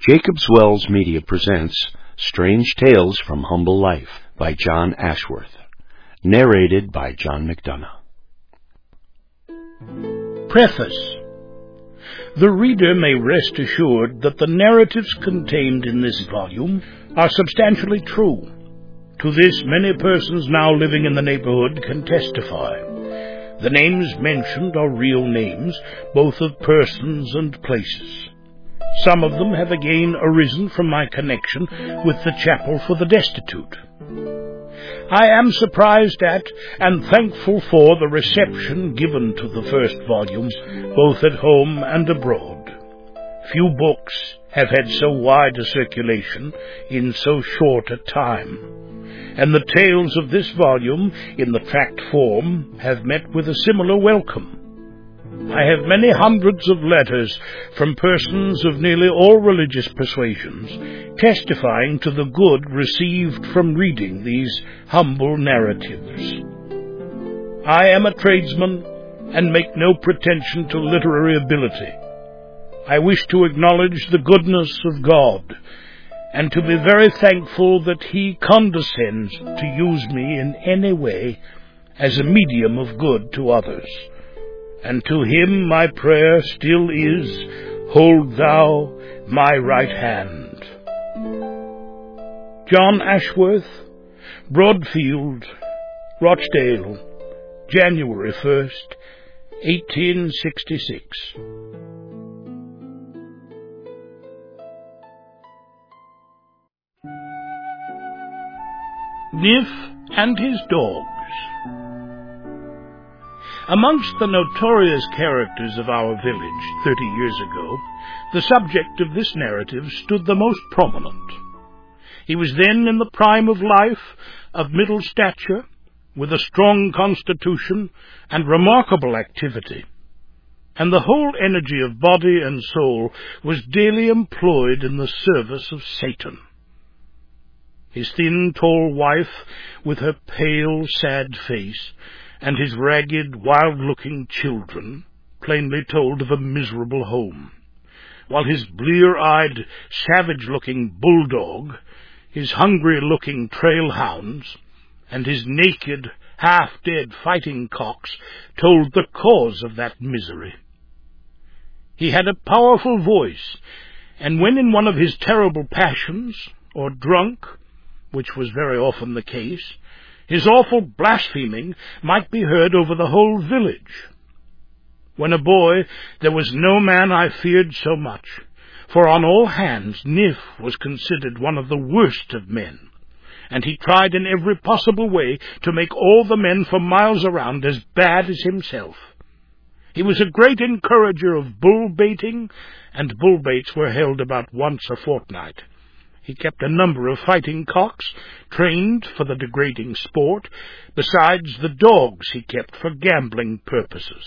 Jacob's Wells Media presents Strange Tales from Humble Life by John Ashworth, narrated by John McDonough. Preface. The reader may rest assured that the narratives contained in this volume are substantially true. To this, many persons now living in the neighborhood can testify. The names mentioned are real names, both of persons and places. Some of them have again arisen from my connection with the Chapel for the Destitute. I am surprised at and thankful for the reception given to the first volumes, both at home and abroad. Few books have had so wide a circulation in so short a time, and the tales of this volume, in the tract form, have met with a similar welcome. I have many hundreds of letters from persons of nearly all religious persuasions, testifying to the good received from reading these humble narratives. I am a tradesman and make no pretension to literary ability. I wish to acknowledge the goodness of God, and to be very thankful that He condescends to use me in any way as a medium of good to others. And to Him my prayer still is, Hold Thou my right hand. John Ashworth, Broadfield, Rochdale, January 1st, 1866. Niff and his dogs. Amongst the notorious characters of our village 30 years ago, the subject of this narrative stood the most prominent. He was then in the prime of life, of middle stature, with a strong constitution and remarkable activity, and the whole energy of body and soul was daily employed in the service of Satan. His thin, tall wife, with her pale, sad face, and his ragged, wild-looking children, plainly told of a miserable home, while his blear-eyed, savage-looking bulldog, his hungry-looking trail hounds, and his naked, half-dead fighting cocks told the cause of that misery. He had a powerful voice, and when in one of his terrible passions, or drunk, which was very often the case, his awful blaspheming might be heard over the whole village. When a boy, there was no man I feared so much, for on all hands Niff was considered one of the worst of men, and he tried in every possible way to make all the men for miles around as bad as himself. He was a great encourager of bull-baiting, and bull-baits were held about once a fortnight. He kept a number of fighting cocks, trained for the degrading sport, besides the dogs he kept for gambling purposes.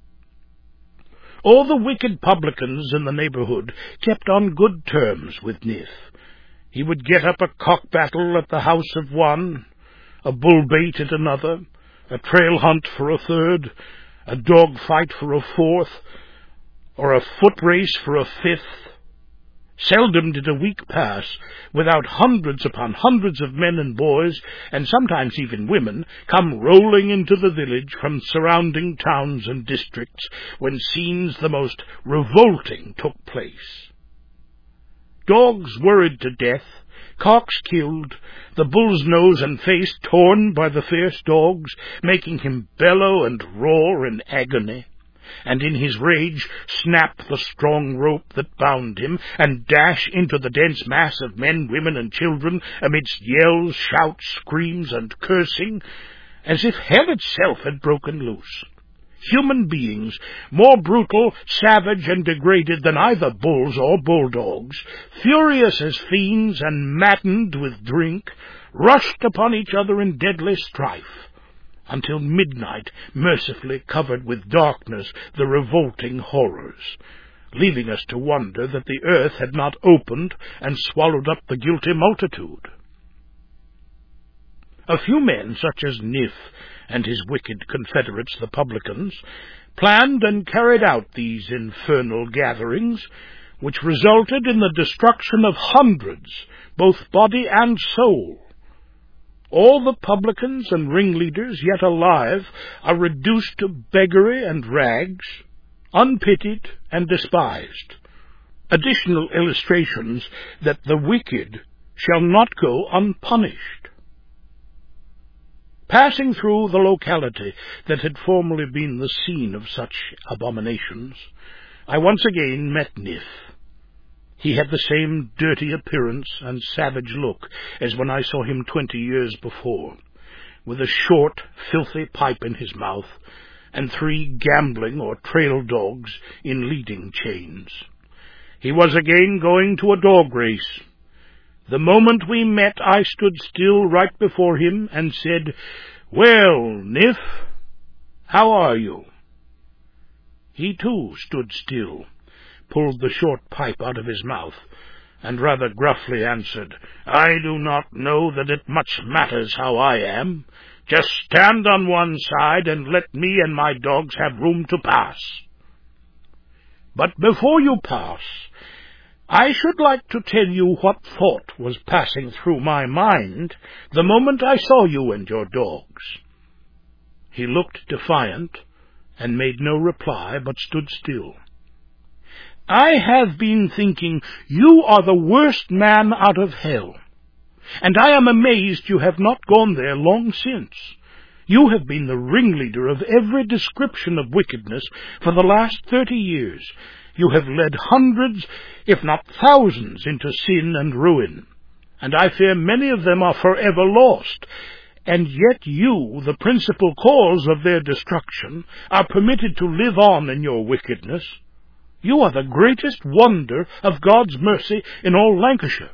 All the wicked publicans in the neighborhood kept on good terms with Niff. He would get up a cock battle at the house of one, a bull bait at another, a trail hunt for a third, a dog fight for a fourth, or a foot race for a fifth. Seldom did a week pass without hundreds upon hundreds of men and boys, and sometimes even women, come rolling into the village from surrounding towns and districts when scenes the most revolting took place. Dogs worried to death, cocks killed, the bull's nose and face torn by the fierce dogs, making him bellow and roar in agony, and in his rage snap the strong rope that bound him, and dash into the dense mass of men, women, and children, amidst yells, shouts, screams, and cursing, as if hell itself had broken loose. Human beings, more brutal, savage, and degraded than either bulls or bulldogs, furious as fiends and maddened with drink, rushed upon each other in deadly strife, until midnight mercifully covered with darkness the revolting horrors, leaving us to wonder that the earth had not opened and swallowed up the guilty multitude. A few men, such as Niff and his wicked confederates, the publicans, planned and carried out these infernal gatherings, which resulted in the destruction of hundreds, both body and soul. All the publicans and ringleaders yet alive are reduced to beggary and rags, unpitied and despised. Additional illustrations that the wicked shall not go unpunished. Passing through the locality that had formerly been the scene of such abominations, I once again met Nif. He had the same dirty appearance and savage look as when I saw him 20 years before, with a short, filthy pipe in his mouth, and 3 gambling or trail dogs in leading chains. He was again going to a dog race. The moment we met, I stood still right before him and said, "Well, Nif, how are you?" He too stood still, pulled the short pipe out of his mouth, and rather gruffly answered, "I do not know that it much matters how I am. Just stand on one side and let me and my dogs have room to pass. But before you pass, I should like to tell you what thought was passing through my mind the moment I saw you and your dogs." He looked defiant, and made no reply, but stood still. "I have been thinking you are the worst man out of hell, and I am amazed you have not gone there long since. You have been the ringleader of every description of wickedness for the last 30 years. You have led hundreds, if not thousands, into sin and ruin, and I fear many of them are forever lost. And yet you, the principal cause of their destruction, are permitted to live on in your wickedness. You are the greatest wonder of God's mercy in all Lancashire."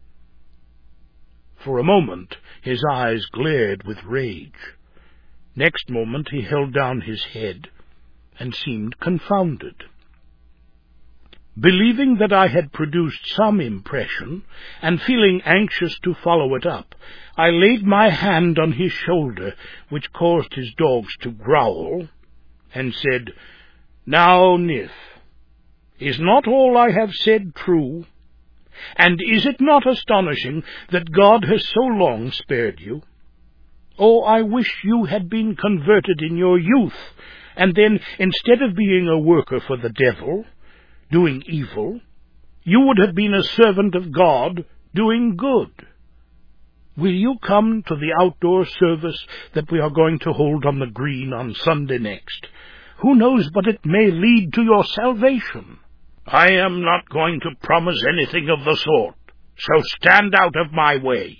For a moment his eyes glared with rage. Next moment he held down his head and seemed confounded. Believing that I had produced some impression, and feeling anxious to follow it up, I laid my hand on his shoulder, which caused his dogs to growl, and said, "Now, Nif, is not all I have said true? And is it not astonishing that God has so long spared you? Oh, I wish you had been converted in your youth, and then, instead of being a worker for the devil, doing evil, you would have been a servant of God, doing good. Will you come to the outdoor service that we are going to hold on the green on Sunday next? Who knows but it may lead to your salvation?" "I am not going to promise anything of the sort, so stand out of my way."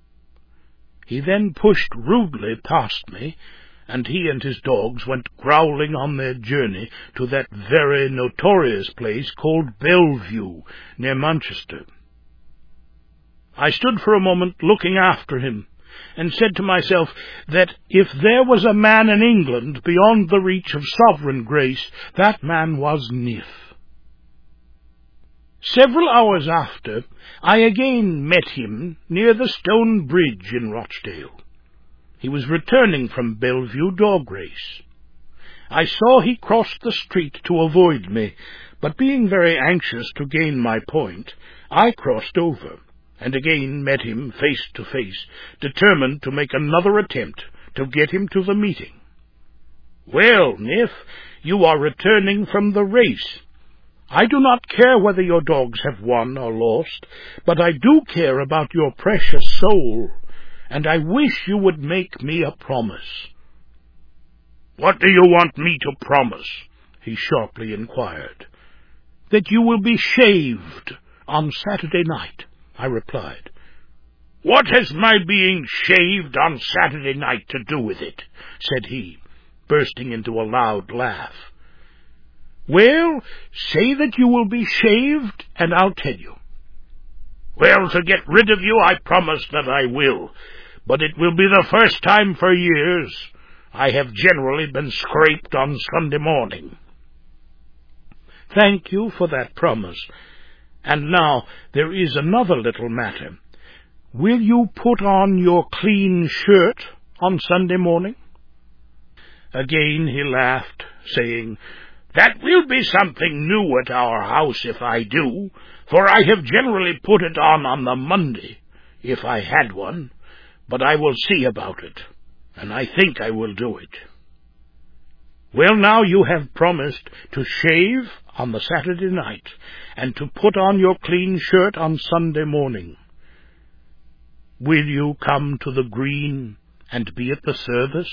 He then pushed rudely past me, and he and his dogs went growling on their journey to that very notorious place called Bellevue, near Manchester. I stood for a moment looking after him, and said to myself that if there was a man in England beyond the reach of sovereign grace, that man was Nif. Several hours after, I again met him near the stone bridge in Rochdale. He was returning from Bellevue dog race. I saw he crossed the street to avoid me, but being very anxious to gain my point, I crossed over, and again met him face to face, determined to make another attempt to get him to the meeting. "Well, Nif, you are returning from the race. I do not care whether your dogs have won or lost, but I do care about your precious soul, and I wish you would make me a promise." "What do you want me to promise?" he sharply inquired. "That you will be shaved on Saturday night," I replied. "What has my being shaved on Saturday night to do with it?" said he, bursting into a loud laugh. "Well, say that you will be shaved, and I'll tell you." "Well, to get rid of you, I promise that I will, but it will be the first time for years. I have generally been scraped on Sunday morning." "Thank you for that promise. And now there is another little matter. Will you put on your clean shirt on Sunday morning?" Again he laughed, saying, That will be something new at our house if I do, for I have generally put it on the Monday, if I had one, but I will see about it, and I think I will do it. Well, now you have promised to shave on the Saturday night, and to put on your clean shirt on Sunday morning. Will you come to the green and be at the service?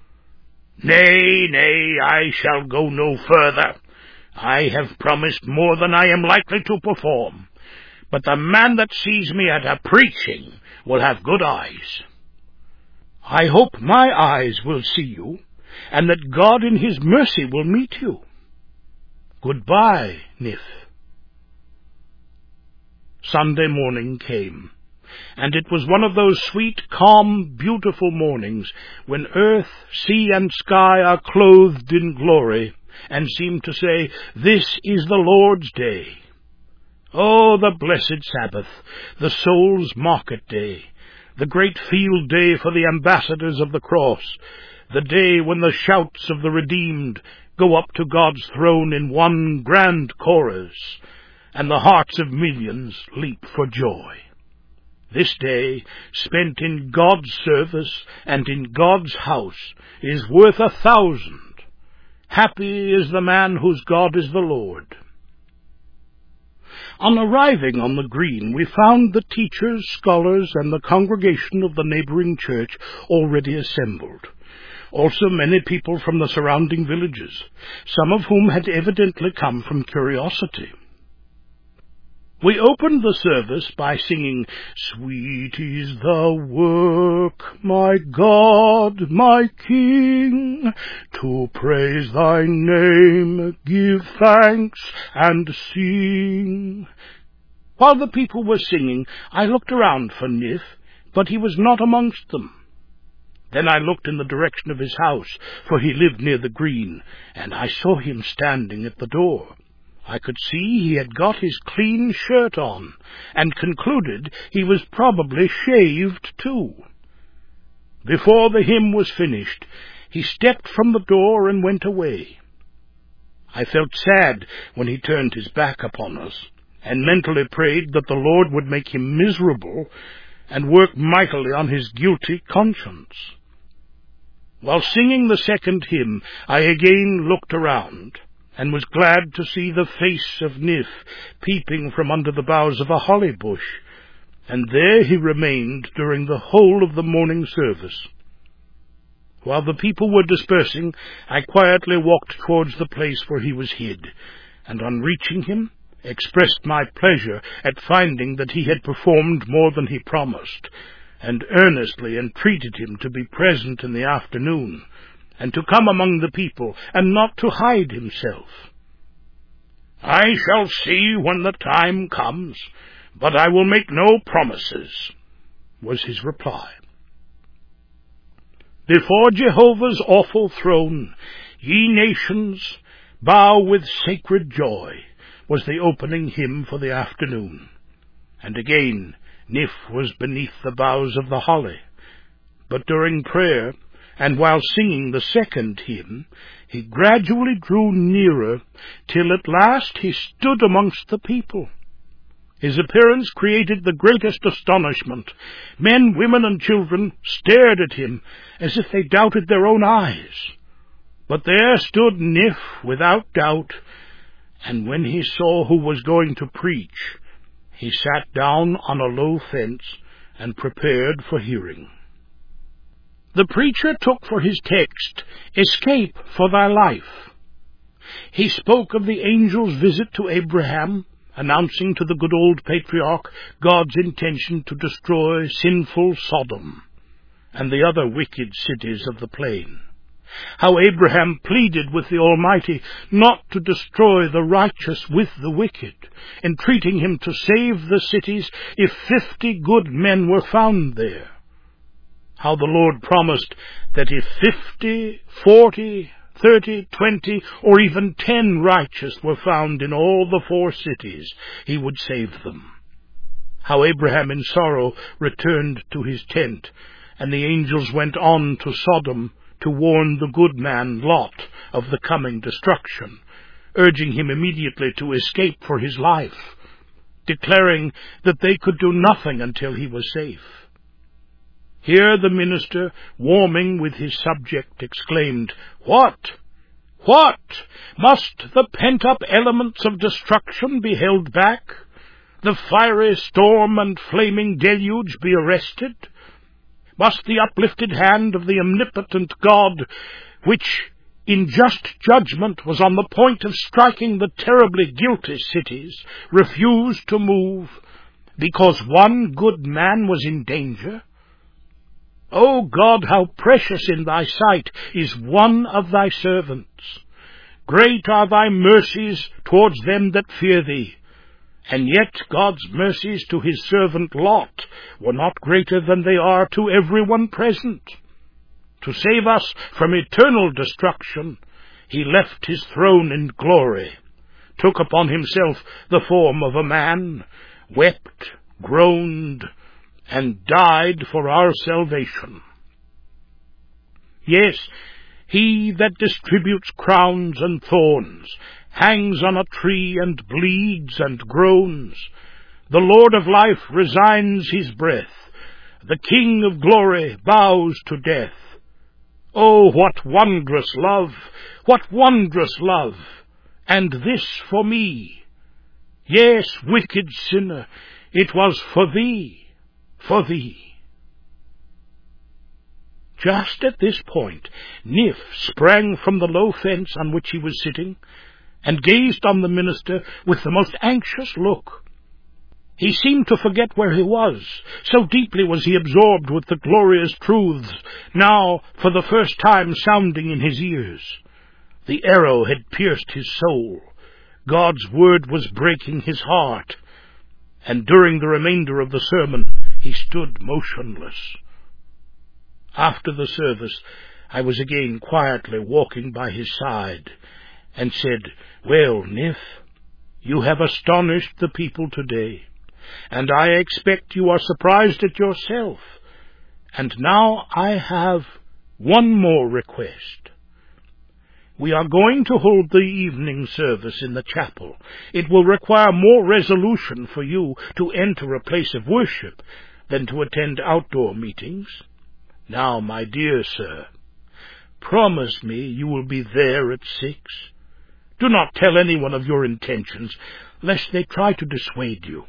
Nay, I shall go no further. I have promised more than I am likely to perform, but the man that sees me at a preaching will have good eyes. I hope my eyes will see you, and that God in his mercy will meet you. Goodbye, Nif. Sunday morning came, and it was one of those sweet, calm, beautiful mornings when earth, sea, and sky are clothed in glory, and seem to say, "This is the Lord's day." Oh, the blessed Sabbath, the soul's market day, the great field day for the ambassadors of the cross, the day when the shouts of the redeemed go up to God's throne in one grand chorus, and the hearts of millions leap for joy. This day, spent in God's service and in God's house, is worth 1,000. Happy is the man whose God is the Lord. On arriving on the green, we found the teachers, scholars, and the congregation of the neighboring church already assembled. Also many people from the surrounding villages, some of whom had evidently come from curiosity. We opened the service by singing, "Sweet is the work, my God, my King, to praise thy name, give thanks and sing." While the people were singing, I looked around for Nif, but he was not amongst them. Then I looked in the direction of his house, for he lived near the green, and I saw him standing at the door. I could see he had got his clean shirt on, and concluded he was probably shaved too. Before the hymn was finished, he stepped from the door and went away. I felt sad when he turned his back upon us, and mentally prayed that the Lord would make him miserable and work mightily on his guilty conscience. While singing the second hymn, I again looked around, and was glad to see the face of Nif peeping from under the boughs of a holly bush, and there he remained during the whole of the morning service. While the people were dispersing, I quietly walked towards the place where he was hid, and on reaching him, expressed my pleasure at finding that he had performed more than he promised, and earnestly entreated him to be present in the afternoon, and to come among the people, and not to hide himself. "I shall see when the time comes, but I will make no promises," was his reply. "Before Jehovah's awful throne, ye nations, bow with sacred joy," was the opening hymn for the afternoon. And again, Nif was beneath the boughs of the holly. But during prayer, and while singing the second hymn, he gradually drew nearer, till at last he stood amongst the people. His appearance created the greatest astonishment. Men, women, and children stared at him as if they doubted their own eyes. But there stood Nif without doubt, and when he saw who was going to preach, he sat down on a low fence and prepared for hearing. The preacher took for his text, "Escape for thy life." He spoke of the angel's visit to Abraham, announcing to the good old patriarch God's intention to destroy sinful Sodom and the other wicked cities of the plain. How Abraham pleaded with the Almighty not to destroy the righteous with the wicked, entreating him to save the cities if 50 good men were found there. How the Lord promised that if 50, 40, 30, 20, or even 10 righteous were found in all the 4 cities, he would save them. How Abraham in sorrow returned to his tent, and the angels went on to Sodom to warn the good man Lot of the coming destruction, urging him immediately to escape for his life, declaring that they could do nothing until he was safe. Here the minister, warming with his subject, exclaimed, What? What? Must the pent-up elements of destruction be held back? The fiery storm and flaming deluge be arrested? Must the uplifted hand of the omnipotent God, which in just judgment was on the point of striking the terribly guilty cities, refuse to move because one good man was in danger? O God, how precious in thy sight is one of thy servants! Great are thy mercies towards them that fear thee. And yet God's mercies to his servant Lot were not greater than they are to everyone present. To save us from eternal destruction, he left his throne in glory, took upon himself the form of a man, wept, groaned, and died for our salvation. Yes, he that distributes crowns and thorns, hangs on a tree and bleeds and groans. The Lord of life resigns his breath. The King of glory bows to death. Oh, what wondrous love! What wondrous love! And this for me. Yes, wicked sinner, it was for thee. For thee. Just at this point, Nif sprang from the low fence on which he was sitting, and gazed on the minister with the most anxious look. He seemed to forget where he was, so deeply was he absorbed with the glorious truths, now for the first time sounding in his ears. The arrow had pierced his soul. God's word was breaking his heart, and during the remainder of the sermon he stood motionless. After the service, I was again quietly walking by his side, and said, Well, Nif, you have astonished the people today, and I expect you are surprised at yourself. And now I have one more request. We are going to hold the evening service in the chapel. It will require more resolution for you to enter a place of worship than to attend outdoor meetings. Now, my dear sir, promise me you will be there at 6. Do not tell anyone of your intentions, lest they try to dissuade you.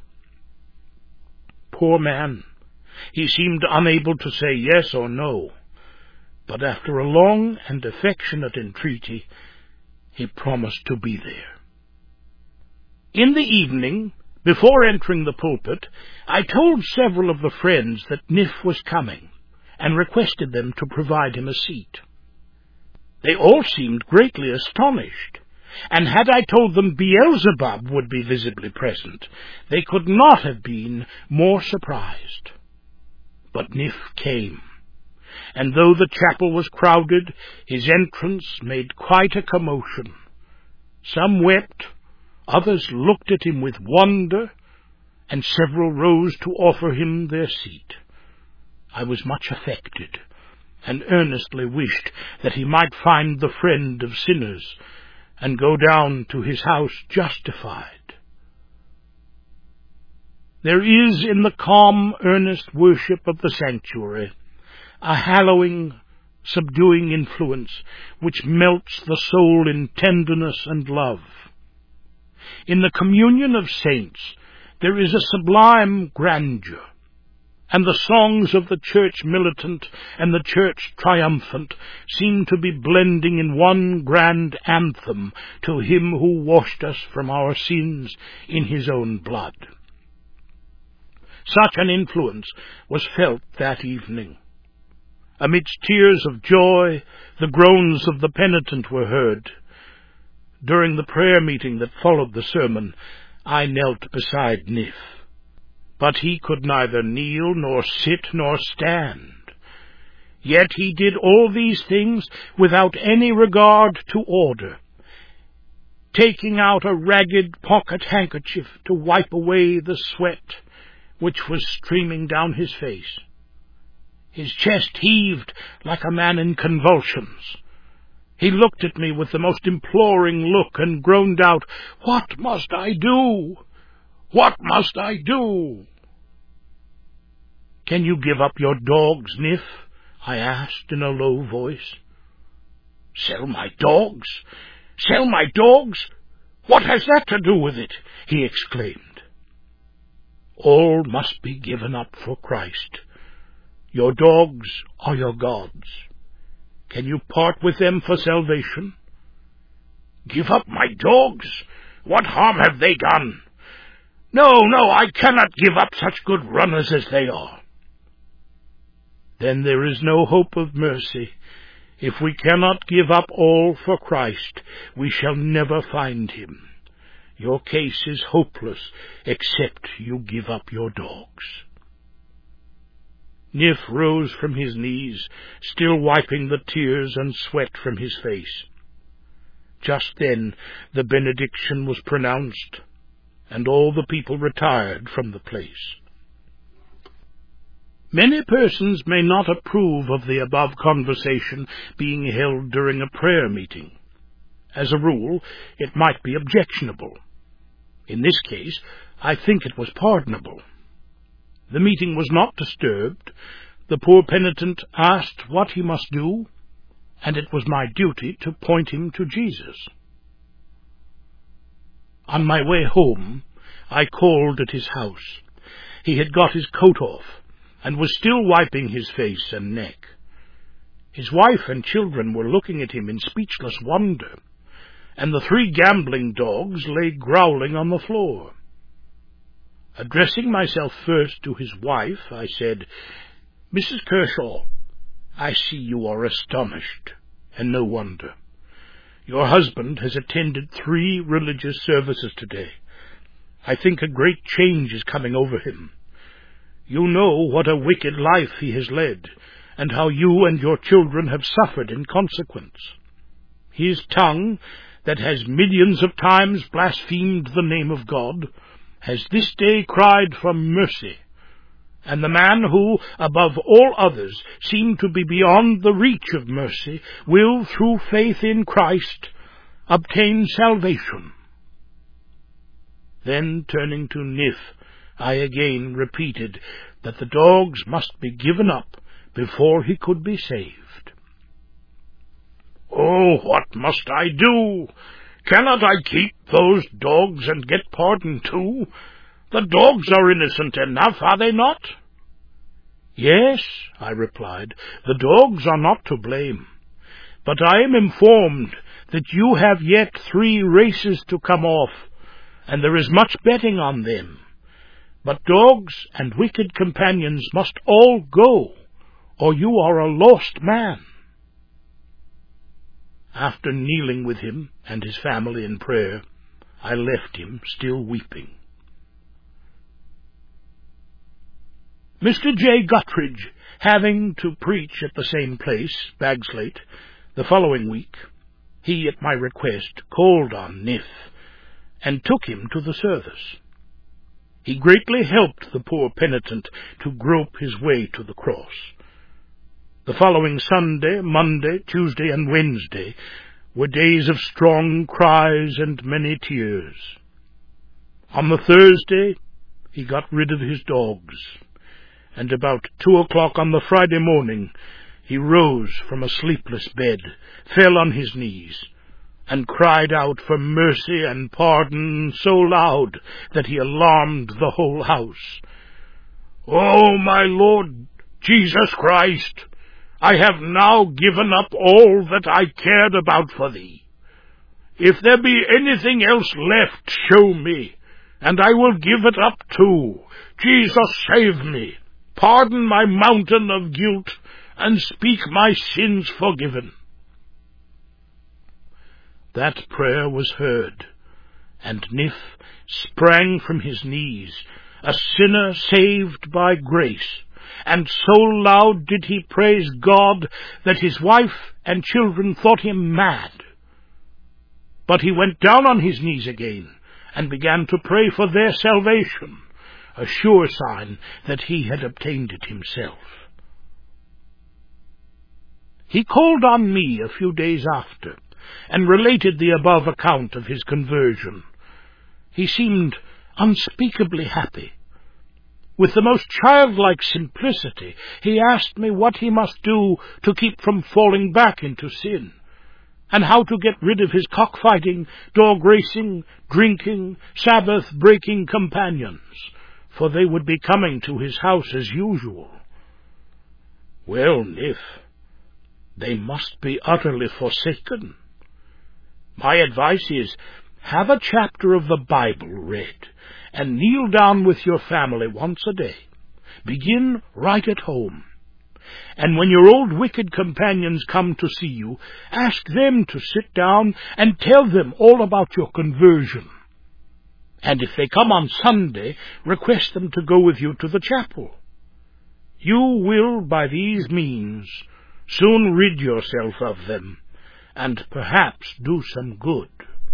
Poor man, he seemed unable to say yes or no, but after a long and affectionate entreaty, he promised to be there. In the evening, before entering the pulpit, I told several of the friends that Nif was coming, and requested them to provide him a seat. They all seemed greatly astonished, and had I told them Beelzebub would be visibly present, they could not have been more surprised. But Nif came, and though the chapel was crowded, his entrance made quite a commotion. Some wept, others looked at him with wonder, and several rose to offer him their seat. I was much affected, and earnestly wished that he might find the friend of sinners, and go down to his house justified. There is in the calm, earnest worship of the sanctuary a hallowing, subduing influence which melts the soul in tenderness and love. In the communion of saints there is a sublime grandeur, and the songs of the church militant and the church triumphant seem to be blending in one grand anthem to him who washed us from our sins in his own blood. Such an influence was felt that evening. Amidst tears of joy, the groans of the penitent were heard. During the prayer meeting that followed the sermon, I knelt beside Nif. But he could neither kneel, nor sit, nor stand. Yet he did all these things without any regard to order, taking out a ragged pocket handkerchief to wipe away the sweat which was streaming down his face. His chest heaved like a man in convulsions. He looked at me with the most imploring look and groaned out, "What must I do? What must I do?" "Can you give up your dogs, Nif?" I asked in a low voice. "Sell my dogs? Sell my dogs? What has that to do with it?" he exclaimed. "All must be given up for Christ. Your dogs are your gods. Can you part with them for salvation?" "Give up my dogs? What harm have they done? No, I cannot give up such good runners as they are." "Then there is no hope of mercy. If we cannot give up all for Christ, we shall never find him. Your case is hopeless, except you give up your dogs." Nif rose from his knees, still wiping the tears and sweat from his face. Just then the benediction was pronounced, and all the people retired from the place. Many persons may not approve of the above conversation being held during a prayer meeting. As a rule, it might be objectionable. In this case, I think it was pardonable. The meeting was not disturbed. The poor penitent asked what he must do, and it was my duty to point him to Jesus. On my way home, I called at his house. He had got his coat off, and was still wiping his face and neck. His wife and children were looking at him in speechless wonder, and the 3 gambling dogs lay growling on the floor. Addressing myself first to his wife, I said, "Mrs. Kershaw, I see you are astonished, and no wonder. Your husband has attended 3 religious services today. I think a great change is coming over him. You know what a wicked life he has led, and how you and your children have suffered in consequence. His tongue, that has millions of times blasphemed the name of God, has this day cried for mercy, and the man who, above all others, seemed to be beyond the reach of mercy, will, through faith in Christ, obtain salvation." Then, turning to Nif, I again repeated that the dogs must be given up before he could be saved. "Oh, what must I do? Cannot I keep those dogs and get pardon too? The dogs are innocent enough, are they not?" "Yes," I replied, "the dogs are not to blame. But I am informed that you have yet 3 races to come off, and there is much betting on them. But dogs and wicked companions must all go, or you are a lost man." After kneeling with him and his family in prayer, I left him, still weeping. Mr. J. Guttridge, having to preach at the same place, Bagslate, the following week, he, at my request, called on Nif, and took him to the service. He greatly helped the poor penitent to grope his way to the cross. The following Sunday, Monday, Tuesday, and Wednesday were days of strong cries and many tears. On the Thursday, he got rid of his dogs, and about 2:00 on the Friday morning, he rose from a sleepless bed, fell on his knees, and cried out for mercy and pardon so loud that he alarmed the whole house. "Oh, my Lord Jesus Christ, I have now given up all that I cared about for thee. If there be anything else left, show me, and I will give it up too. Jesus, save me, pardon my mountain of guilt, and speak my sins forgiven." That prayer was heard, and Nif sprang from his knees, a sinner saved by grace, and so loud did he praise God that his wife and children thought him mad. But he went down on his knees again, and began to pray for their salvation, a sure sign that he had obtained it himself. He called on me a few days after, and related the above account of his conversion. He seemed unspeakably happy. With the most childlike simplicity, he asked me what he must do to keep from falling back into sin, and how to get rid of his cockfighting, dog-racing, drinking, Sabbath-breaking companions, for they would be coming to his house as usual. Well, Nif, they must be utterly forsaken. My advice is, have a chapter of the Bible read, and kneel down with your family once a day. Begin right at home. And when your old wicked companions come to see you, ask them to sit down and tell them all about your conversion. And if they come on Sunday, request them to go with you to the chapel. You will, by these means, soon rid yourself of them, and perhaps do some good.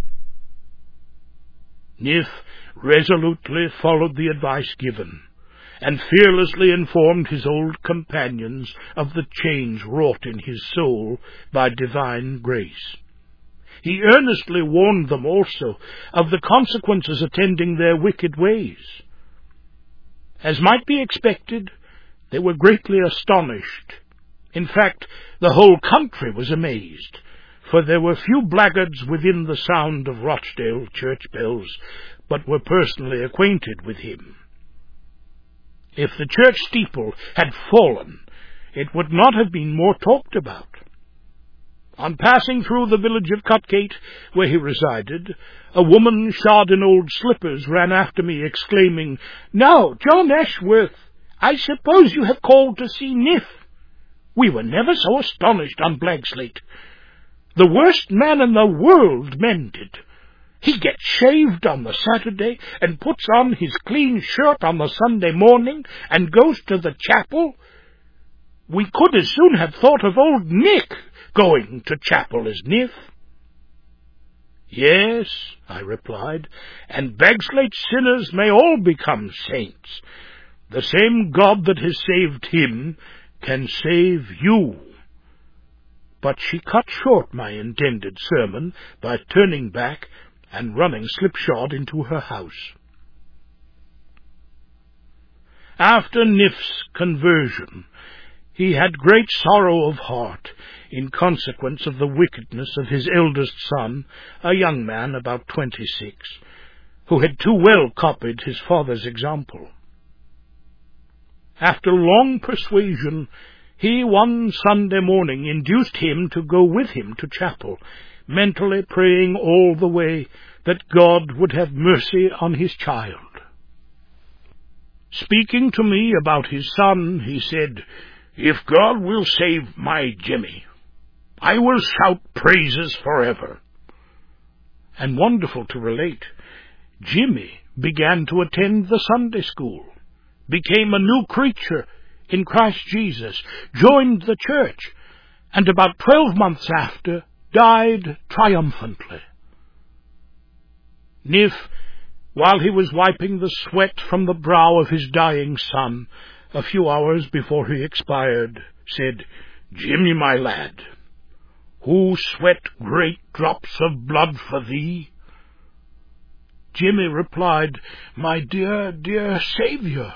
Nif resolutely followed the advice given, and fearlessly informed his old companions of the change wrought in his soul by divine grace. He earnestly warned them also of the consequences attending their wicked ways. As might be expected, they were greatly astonished. In fact, the whole country was amazed, for there were few blackguards within the sound of Rochdale church bells, but were personally acquainted with him. If the church steeple had fallen, it would not have been more talked about. On passing through the village of Cutgate, where he resided, a woman shod in old slippers ran after me, exclaiming, "Now, John Ashworth, I suppose you have called to see Nif. We were never so astonished on Blackslate. The worst man in the world mended. He gets shaved on the Saturday, and puts on his clean shirt on the Sunday morning, and goes to the chapel. We could as soon have thought of old Nick going to chapel as Nif." "Yes," I replied, "and Bagslate sinners may all become saints. The same God that has saved him can save you." But she cut short my intended sermon by turning back and running slipshod into her house. After Nif's conversion, he had great sorrow of heart in consequence of the wickedness of his eldest son, a young man about 26, who had too well copied his father's example. After long persuasion, he one Sunday morning induced him to go with him to chapel, mentally praying all the way that God would have mercy on his child. Speaking to me about his son, he said, "If God will save my Jimmy, I will shout praises forever." And wonderful to relate, Jimmy began to attend the Sunday school, became a new creature in Christ Jesus, joined the church, and about 12 months after died triumphantly. Nif, while he was wiping the sweat from the brow of his dying son, a few hours before he expired, said, "Jimmy, my lad, who sweat great drops of blood for thee?" Jimmy replied, "My dear, dear Saviour."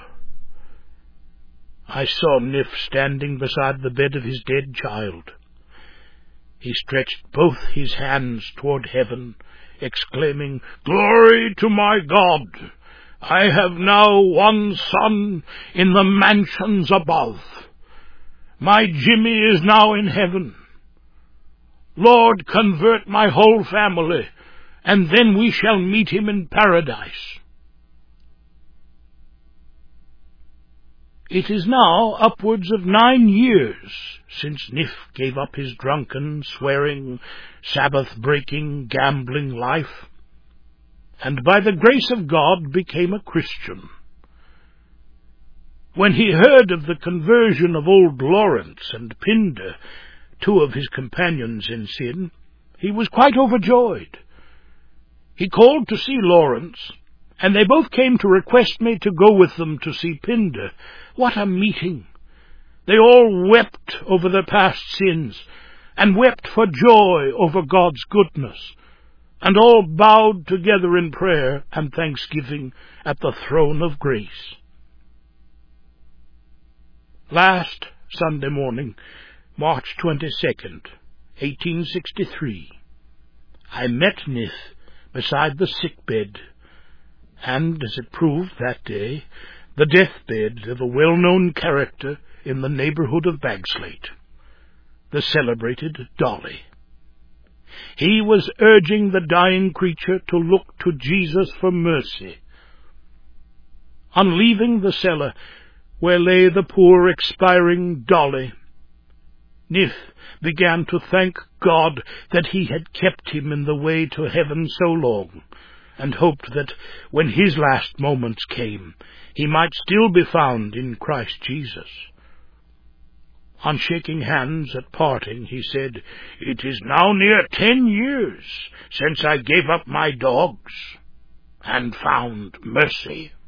I saw Nif standing beside the bed of his dead child. He stretched both his hands toward heaven, exclaiming, "Glory to my God! I have now one son in the mansions above. My Jimmy is now in heaven. Lord, convert my whole family, and then we shall meet him in paradise." It is now upwards of 9 years since Nif gave up his drunken, swearing, Sabbath-breaking, gambling life, and by the grace of God became a Christian. When he heard of the conversion of old Lawrence and Pinder, 2 of his companions in sin, he was quite overjoyed. He called to see Lawrence, and they both came to request me to go with them to see Pinder. What a meeting! They all wept over their past sins, and wept for joy over God's goodness, and all bowed together in prayer and thanksgiving at the throne of grace. Last Sunday morning, March 22nd, 1863, I met Nith beside the sick-bed, and, as it proved that day, the death-bed of a well-known character in the neighborhood of Bagslate, the celebrated Dolly. He was urging the dying creature to look to Jesus for mercy. On leaving the cellar where lay the poor expiring Dolly, Nith began to thank God that he had kept him in the way to heaven so long, and hoped that when his last moments came, he might still be found in Christ Jesus. On shaking hands at parting, he said, "It is now near 10 years since I gave up my dogs and found mercy."